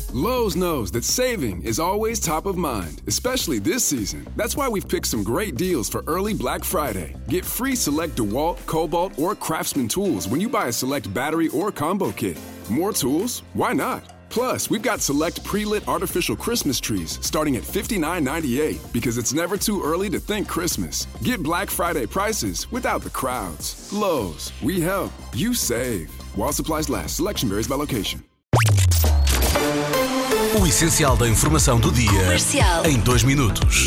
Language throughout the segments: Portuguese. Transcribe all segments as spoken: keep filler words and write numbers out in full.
Lowe's knows that saving is always top of mind, especially this season. That's why we've picked some great deals for early Black Friday. Get free select DeWalt, Cobalt, or Craftsman tools when you buy a select battery or combo kit. More tools? Why not? Plus, we've got select pre-lit artificial Christmas trees starting at fifty-nine ninety-eight because it's never too early to think Christmas. Get Black Friday prices without the crowds. Lowe's, we help, you save. While supplies last, selection varies by location. O essencial da informação do dia Comercial. Em dois minutos.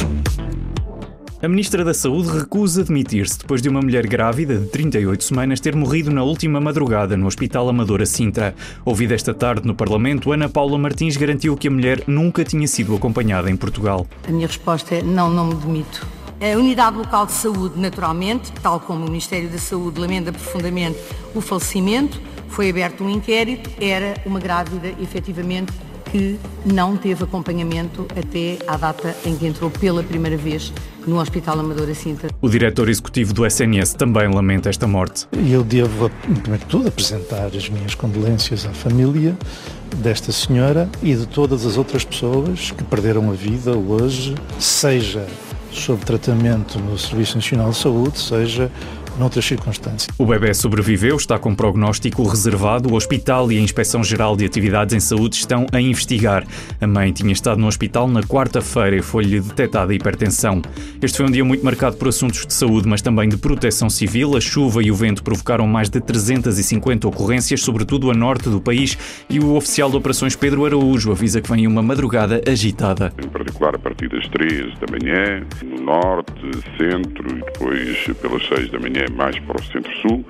A Ministra da Saúde recusa demitir-se depois de uma mulher grávida de trinta e oito semanas ter morrido na última madrugada no Hospital Amadora Sintra. Ouvida esta tarde no Parlamento, Ana Paula Martins garantiu que a mulher nunca tinha sido acompanhada em Portugal. A minha resposta é não, não me demito. A Unidade Local de Saúde, naturalmente, tal como o Ministério da Saúde lamenta profundamente o falecimento, foi aberto um inquérito, era uma grávida, efetivamente, que não teve acompanhamento até à data em que entrou pela primeira vez no Hospital Amadora Sintra. O diretor executivo do S N S também lamenta esta morte. Eu devo, primeiro de tudo, apresentar as minhas condolências à família desta senhora e de todas as outras pessoas que perderam a vida hoje, seja sob tratamento no Serviço Nacional de Saúde, seja noutras circunstâncias. O bebê sobreviveu, está com prognóstico reservado. O Hospital e a Inspeção-Geral de Atividades em Saúde estão a investigar. A mãe tinha estado no hospital na quarta-feira e foi-lhe detectada hipertensão. Este foi um dia muito marcado por assuntos de saúde, mas também de proteção civil. A chuva e o vento provocaram mais de trezentas e cinquenta ocorrências, sobretudo a norte do país, e o oficial de operações Pedro Araújo avisa que vem uma madrugada agitada. Em particular a partir das três da manhã, no norte, centro e depois pelas seis da manhã mais para o centro-sul,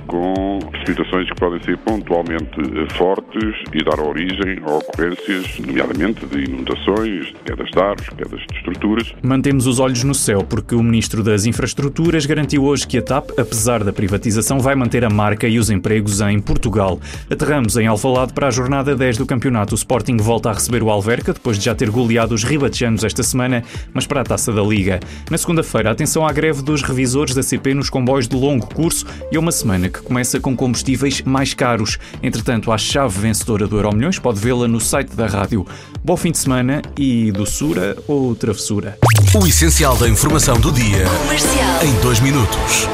com precipitações que podem ser pontualmente fortes e dar origem a ocorrências, nomeadamente de inundações, de quedas de árvores, quedas de estruturas. Mantemos os olhos no céu porque o Ministro das Infraestruturas garantiu hoje que a TAP, apesar da privatização, vai manter a marca e os empregos em Portugal. Aterramos em Alvalade para a jornada dez do campeonato. O Sporting volta a receber o Alverca, depois de já ter goleado os ribatejanos esta semana, mas para a Taça da Liga. Na segunda-feira, atenção à greve dos revisores da C P nos comboios de longo curso e é uma semana que começa com combustíveis mais caros. Entretanto, a chave vencedora do Euromilhões pode vê-la no site da rádio. Bom fim de semana e doçura ou travessura. O essencial da informação do dia Comercial. Em dois minutos.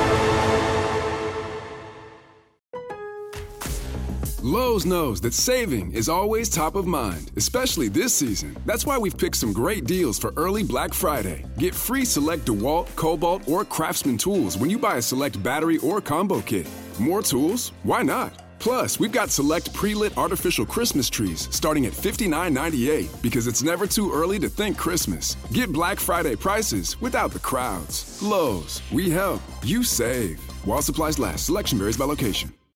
Lowe's knows that saving is always top of mind, especially this season. That's why we've picked some great deals for early Black Friday. Get free select DeWalt, Cobalt, or Craftsman tools when you buy a select battery or combo kit. More tools? Why not? Plus, we've got select pre-lit artificial Christmas trees starting at fifty-nine ninety-eight because it's never too early to think Christmas. Get Black Friday prices without the crowds. Lowe's, we help, you save. While supplies last, selection varies by location.